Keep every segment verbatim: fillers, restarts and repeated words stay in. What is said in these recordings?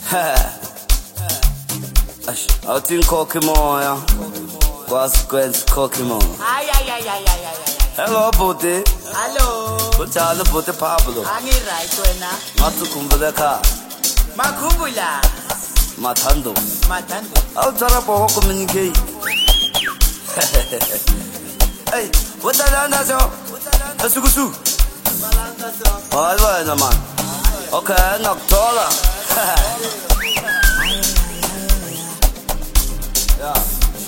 Out in Kokomo, consequence Kokomo. Ay, ay, ay, ay, ay, ay. Hello, Booty. Hello. What's all the Booty Pablo? Angi right, wena. Not to Kumbulaka. Makumbula. Matando. Matando. I'll tell up a communicate. Hey, what's that answer? That's a good soup. All right, man. Okay, knock taller. Yeah.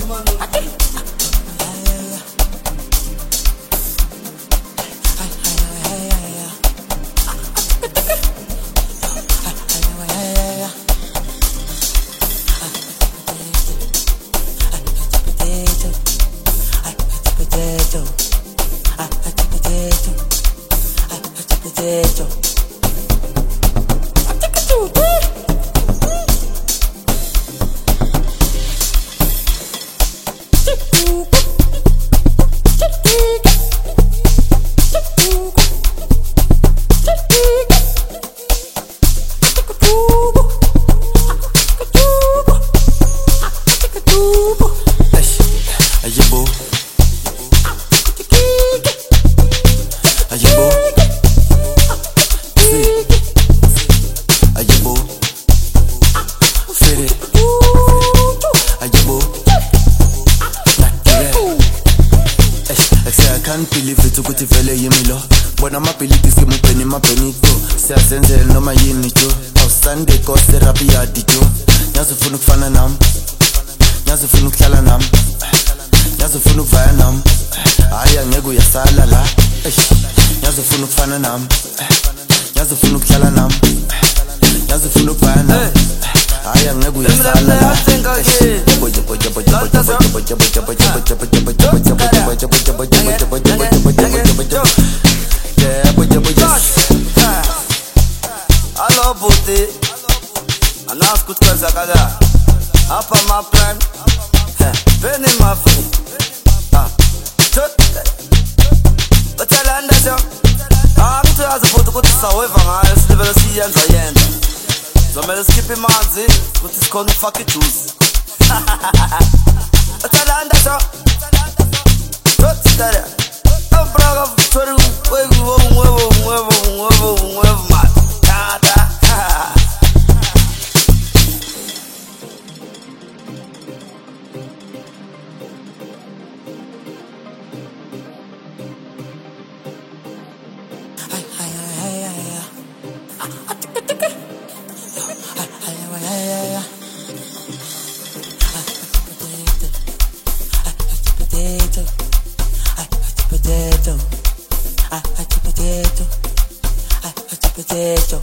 I can't believe it ukuthi vele yimilo bona mabhiliti simupeni mabenito siyazenzela noma yini jo awusande kose rapi yadi jo yazofuna ukufana nami yazofuna ukuhlala nami yazofuna ukuvaya nami hayi angeke uyasala la yazofuna ukufana nami yazofuna ukuhlala nami yazofuna ukuvaya nami hayi angeke uyasala la Hello, Booty. And ask good girls like that. Up on my plan. Pen in my feet. Ah, but tell her that you. I'm to ask the photo to saw if I'm a sliver of sea and Zion. So I'm skip him on the with his corner fucking juice. But tell her that you. What's that? I'm proud of Toru. Wave, wave, wave, wave, wave, wave, man. Potato.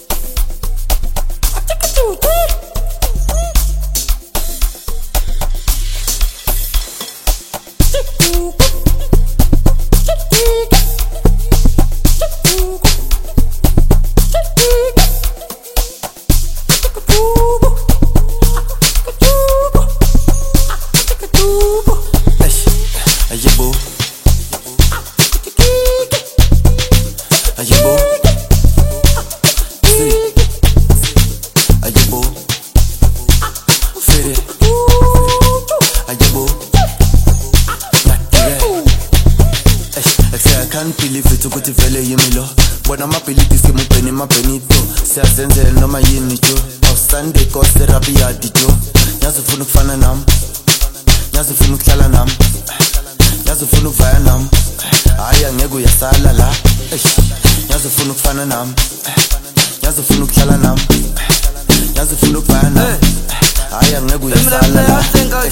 I can't believe it ukuthi vele yimilo bona mabhiliti simupeni mabenito siyazenzela noma yini jo awusande kose rapi yadi jo yazofuna ukufana nami yazofuna ukuhlala nami yazofuna ukuvaya nami hayi angeke uyasala la yazofuna ukufana nami yazofuna ukuhlala nami yazofuna ukuvaya nami hayi angeke uyasala la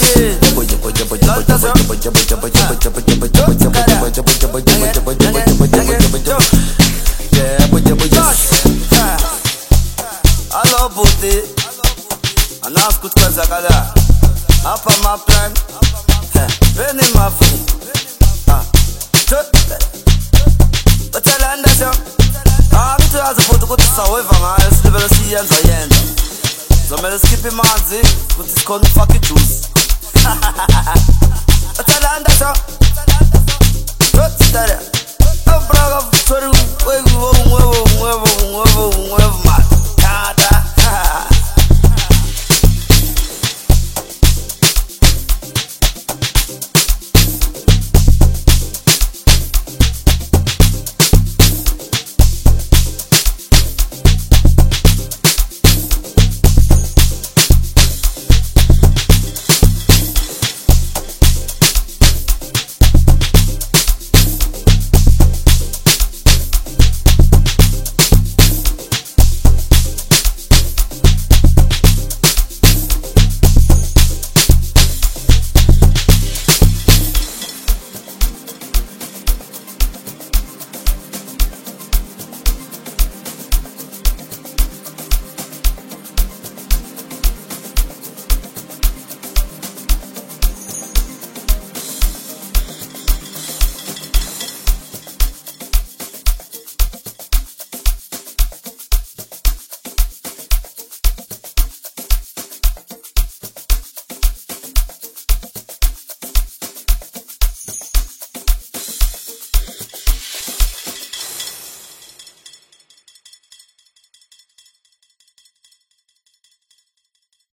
Hello, Booty. And ask good girls like that. Up on my plan. Pen in my feet. Ah, but tell her that you. I'm to ask the photo to saw if I'm a sliver of sea and Zion. So I'm skip him on the with his corner fucking juice. But tell her that you. What's that?